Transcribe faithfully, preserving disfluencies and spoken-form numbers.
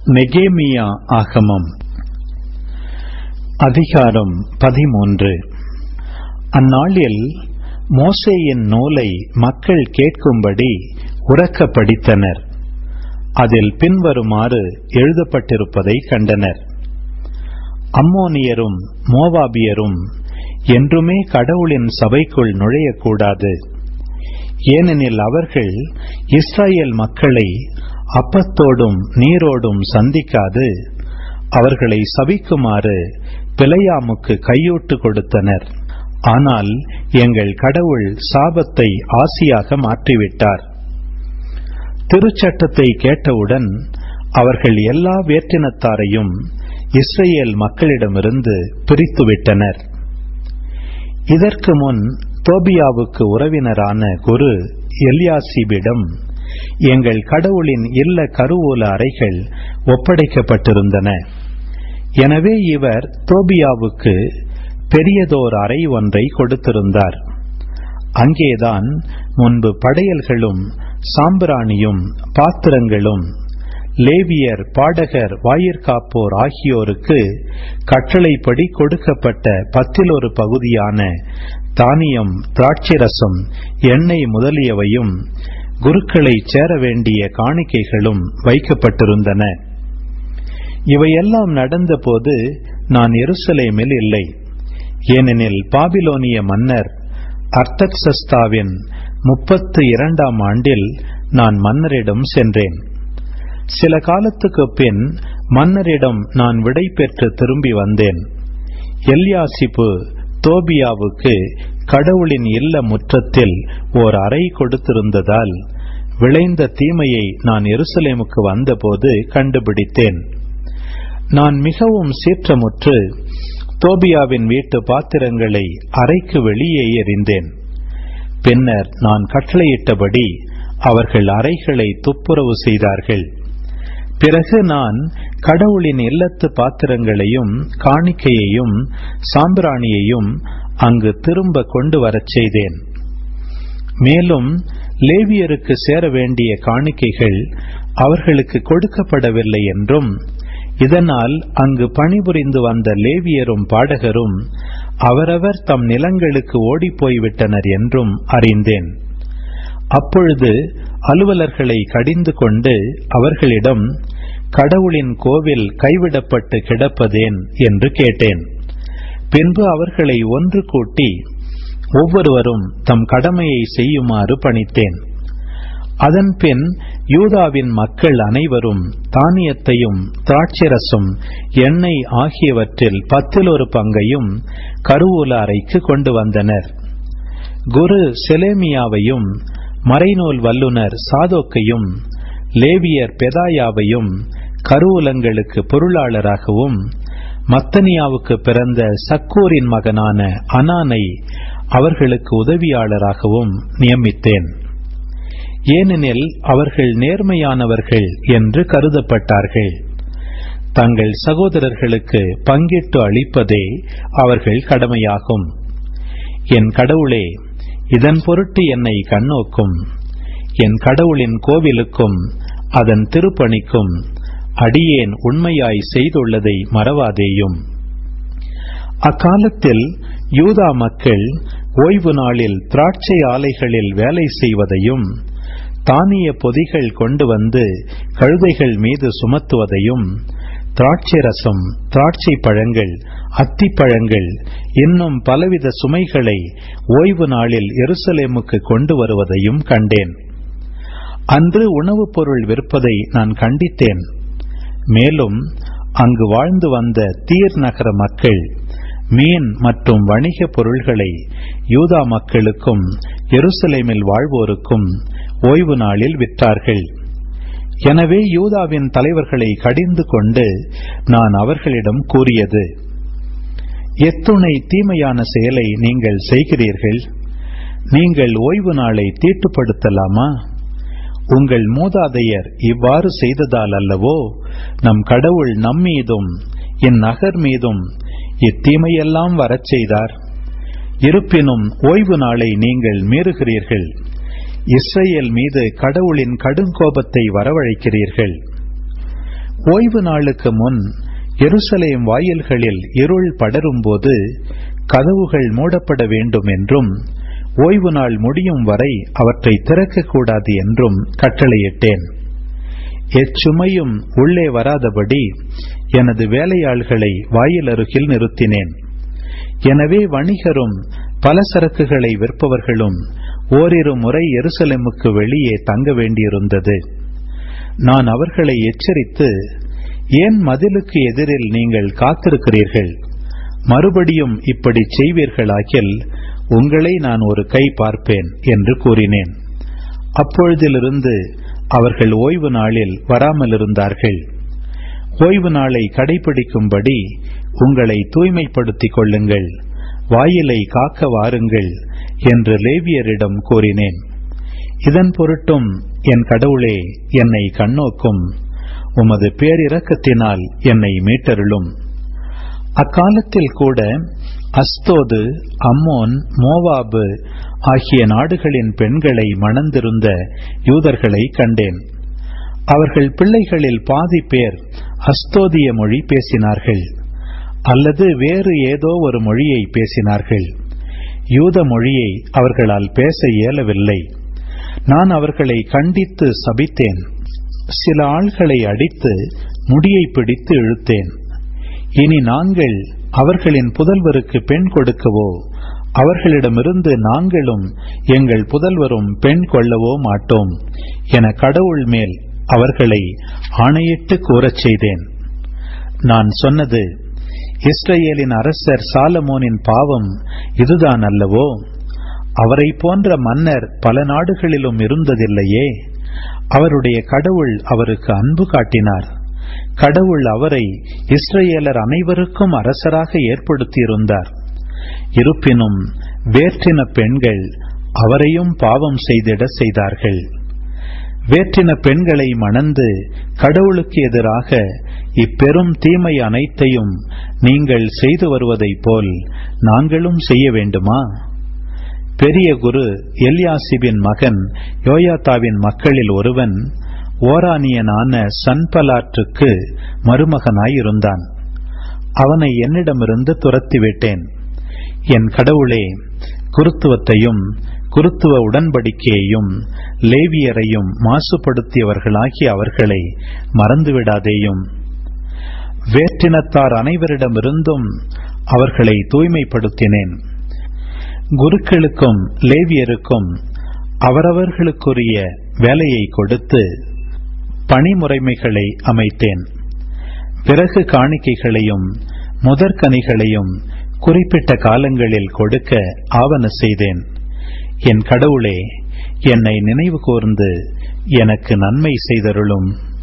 நெகேமியா ஆகமம் அதிகாரம் பதிமூன்று. அந்நாளில் மோசேயின் நூலை மக்கள் கேட்கும்படி உரக்க படித்தனர். அதில் பின்வருமாறு எழுதப்பட்டிருப்பதை கண்டனர். அம்மோனியரும் மோவாபியரும் என்றுமே கடவுளின் சபைக்குள் நுழையக்கூடாது. ஏனெனில் அவர்கள் இஸ்ரவேல் மக்களை அப்பத்தோடும் நீரோடும் சந்திக்காது அவர்களை சபிக்குமாறு பிலேயாமுக்கு கையூட்டு கொடுத்தனர். ஆனால் எங்கள் கடவுள் சாபத்தை ஆசியாக மாற்றிவிட்டார். திருச்சட்டத்தை கேட்டவுடன் அவர்கள் எல்லா வேற்றினத்தாரையும் இஸ்ரவேல் மக்களிடமிருந்து பிரித்துவிட்டனர். இதற்கு முன் தோபியாவுக்கு உறவினரான குரு எல்யாசிபிடம் எங்கள் கடவுளின் இல்ல கருவூல அறைகள் ஒப்படைக்கப்பட்டிருந்தன. எனவே இவர் தோபியாவுக்கு பெரியதோர் அறை ஒன்றை கொடுத்திருந்தார். அங்கேதான் முன்பு படையல்களும் சாம்பிராணியும் பாத்திரங்களும் லேவியர், பாடகர், வாயிற்காப்போர் ஆகியோருக்கு கட்டளைப்படி கொடுக்கப்பட்ட பத்தில் ஒரு பகுதியான தானியம், திராட்சரசம், எண்ணெய் முதலியவையும் குருக்களை சேர வேண்டிய காணிக்கைகளும் வைக்கப்பட்டிருந்தன. இவையெல்லாம் நடந்தபோது நான் எருசலேமில் இல்லை. ஏனெனில் பாபிலோனிய மன்னர் அர்தக்சஸ்தாவின் முப்பத்து இரண்டாம் ஆண்டில் நான் மன்னரிடம் சென்றேன். சில காலத்துக்கு பின் மன்னரிடம் நான் விடை பெற்று திரும்பி வந்தேன். எல்யாசிபு தோபியாவுக்கு கடவுளின் இல்ல முற்றத்தில் ஓர் அறை கொடுத்திருந்ததால் விளைந்த தீமையை நான் எருசலேமுக்கு வந்தபோது கண்டுபிடித்தேன். நான் மிகவும் சீற்றமுற்று தோபியாவின் வீட்டு பாத்திரங்களை அறைக்கு வெளியே எறிந்தேன். பின்னர் நான் கட்டளையிட்டபடி அவர்கள் அறைகளை துப்புரவு செய்தார்கள். பிறகு நான் கடவுளின் இல்லத்து பாத்திரங்களையும் காணிக்கையையும் சாம்பிராணியையும் அங்கு திரும்ப கொண்டு வரச் செய்தேன். மேலும் லேவியருக்கு சேர வேண்டிய காணிக்கைகள் அவர்களுக்கு கொடுக்கப்படவில்லை என்றும், இதனால் அங்கு பணிபுரிந்து வந்த லேவியரும் பாடகரும் அவரவர் தம் நிலங்களுக்கு ஓடிப்போய்விட்டனர் என்றும் அறிந்தேன். அப்பொழுது அலுவலர்களை கடிந்து கொண்டு அவர்களிடம், கடவுளின் கோவில் கைவிடப்பட்டு கிடப்பதேன் என்று கேட்டேன். பின்பு அவர்களை ஒன்று கூட்டி ஒவ்வொருவரும் தம் கடமையை செய்யுமாறு பணித்தேன். அதன்பின் யூதாவின் மக்கள் அனைவரும் தானியத்தையும் திராட்சரசம், எண்ணெய் ஆகியவற்றில் பத்தில் ஒரு பங்கையும் கருவூல அறைக்கு கொண்டு வந்தனர். குரு செலேமியாவையும் மறைநூல் வல்லுனர் சாதோக்கையும் லேவியர் பெதாயாவையும் கருவூலங்களுக்கு பொருளாளராகவும் மத்தனியாவுக்கு பிறந்த சக்கூரின் மகனான அனானை அவர்களுக்கு உதவியாளராகவும் நியமித்தேன். ஏனெனில் அவர்கள் நேர்மையானவர்கள் என்று கருதப்பட்டார்கள். தங்கள் சகோதரர்களுக்கு பங்கிட்டு அளிப்பதே அவர்கள் கடமையாகும். என் கடவுளே, இதன் பொருட்டு என்னை கண்ணோக்கும். என் கடவுளின் கோவிலுக்கும் அதன் திருப்பணிக்கும் அடியேன் உண்மையாய் செய்துள்ளதை மறவாதேயும். அக்காலத்தில் யூதா மக்கள் ஓய்வு நாளில் திராட்சை ஆலைகளில் வேலை செய்வதையும் தானிய பொதிகள் கொண்டு வந்து கழுதைகள் மீது சுமத்துவதையும் திராட்சை ரசம், திராட்சை பழங்கள், அத்திப்பழங்கள் இன்னும் பலவித சுமைகளை ஓய்வு நாளில் எருசலேமுக்கு கொண்டு வருவதையும் கண்டேன். அன்று உணவுப் பொருள் விற்பதை நான் கண்டித்தேன். மேலும் அங்கு வாழ்ந்து வந்த தீர் நகர மக்கள் மீன் மற்றும் வணிக பொருள்களை யூதா மக்களுக்கும் எருசலேமில் வாழ்வோருக்கும் ஓய்வு நாளில் விற்றார்கள். எனவே யூதாவின் தலைவர்களை கடிந்து கொண்டு நான் அவர்களிடம் கூறியது, எத்துணை தீமையான செயலை நீங்கள் செய்கிறீர்கள்! நீங்கள் ஓய்வு நாளை தீட்டுப்படுத்தலாமா? உங்கள் மூதாதையர் இவ்வாறு செய்ததால் அல்லவோ நம் கடவுள் நம்மீதும் இந்நகர் மீதும் இத்தீமையெல்லாம் வரச் செய்தார். இருப்பினும் ஓய்வு நாளை நீங்கள் மீறுகிறீர்கள். இஸ்ரவேல் மீது கடவுளின் கடுங்கோபத்தை வரவழைக்கிறீர்கள். ஓய்வு நாளுக்கு முன் எருசலேம் வாயில்களில் இருள் படரும்போது கதவுகள் மூடப்பட வேண்டும் என்றும் ஓய்வு நாள் முடியும் வரை அவற்றை திறக்கக்கூடாது என்றும் கட்டளையிட்டேன். எச்சுமையும் உள்ளே வராதபடி எனது வேலையாள்களை வாயில் அருகில் நிறுத்தினேன். எனவே வணிகரும் பலசரக்குகளை விற்பவர்களும் ஓரிரு முறை எருசலேமுக்கு வெளியே தங்க வேண்டியிருந்தது. நான் அவர்களை எச்சரித்து, ஏன் மதிலுக்கு எதிரில் நீங்கள் காத்திருக்கிறீர்கள்? மறுபடியும் இப்படி செய்வீர்களாகில் உங்களை நான் ஒரு கை பார்ப்பேன் என்று கூறினேன். அப்பொழுதிலிருந்து அவர்கள் ஓய்வு நாளில் வராமல் இருந்தார்கள். ஓய்வு நாளை கடைபிடிக்கும்படி உங்களை தூய்மைப்படுத்திக் கொள்ளுங்கள், வாயிலை காக்க வாருங்கள் என்று லேவியரிடம் கூறினேன். இதன் பொருட்டும் என் கடவுளே, என்னை கண்ணோக்கும், உமது பேரிரக்கத்தினால் என்னை மீட்டருளும். அக்காலத்தில் கூட அஸ்தோது, அம்மோன், மோவாபு ஆகிய நாடுகளின் பெண்களை மணந்திருந்த யூதர்களை கண்டேன். அவர்கள் பிள்ளைகளில் பாதி பேர் அஸ்தோதிய மொழி பேசினார்கள் அல்லது வேறு ஏதோ ஒரு மொழியை பேசினார்கள். யூத மொழியை அவர்களால் பேச இயலவில்லை. நான் அவர்களை கண்டித்து சபித்தேன். சில ஆள்களை அடித்து முடியை பிடித்து இழுத்தேன். இனி நாங்கள் அவர்களின் புதல்வருக்கு பெண் கொடுக்கவோ அவர்களிடமிருந்து நாங்களும் எங்கள் புதல்வரும் பெண் கொள்ளவோ மாட்டோம் என கடவுள் மேல் அவர்களை ஆணையிட்டு கூறச் செய்தேன். நான் சொன்னது, இஸ்ரவேலின் அரசர் சாலமோனின் பாவம் இதுதான் அல்லவோ? அவரை போன்ற மன்னர் பல நாடுகளிலும் இருந்ததில்லையே. அவருடைய கடவுள் அவருக்கு அன்பு காட்டினார். கடவுள் அவரை இஸ்ரவேலர் அனைவருக்கும் அரசராக ஏற்படுத்தியிருந்தார். இருப்பினும் வேற்றின பெண்கள் அவரையும் பாவம் செய்திட செய்தார்கள். வேற்றின பெண்களை மணந்து கடவுளுக்கு எதிராக இப்பெரும் தீமை அனைத்தையும் நீங்கள் செய்து வருவதைப் போல் நாங்களும் செய்ய வேண்டுமா? பெரிய குரு எல்யாசிபின் மகன் யோயாத்தாவின் மக்களில் ஒருவன் ஓரானியனான சன்பலாற்றுக்கு மருமகனாயிருந்தான். அவனை என்னிடமிருந்து துரத்திவிட்டேன். என் கடவுளே, குருத்துவத்தையும் குருத்துவ உடன்படிக்கையையும் லேவியரையும் மாசுபடுத்தியவர்களாகி அவர்களை மறந்துவிடாதேயும். வேற்றினத்தார் அனைவரிடமிருந்தும் அவர்களை தூய்மைப்படுத்தினேன். குருக்களுக்கும் லேவியருக்கும் அவரவர்களுக்குரிய வேலையை கொடுத்து பணிமுறைமைகளை அமைத்தேன். பிறகு காணிக்கைகளையும் முதற்கனிகளையும் குறிப்பிட்ட காலங்களில் கொடுக்க ஆவன செய்தேன். என் கடவுளே, என்னை நினைவு கூர்ந்து எனக்கு நன்மை செய்தருளும்.